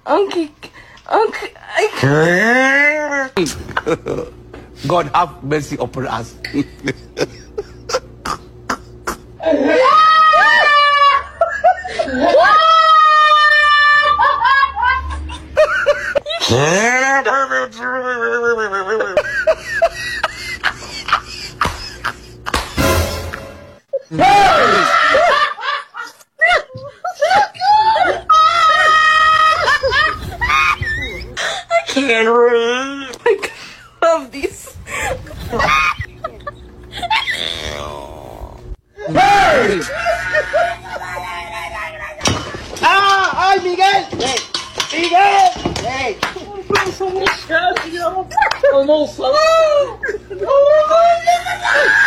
Uncle, Uncle, God have mercy upon us. can't read. I love these. Hey! ¡Ay, Miguel! ¡Hey! ¡Miguel! ¡Hey! Almost.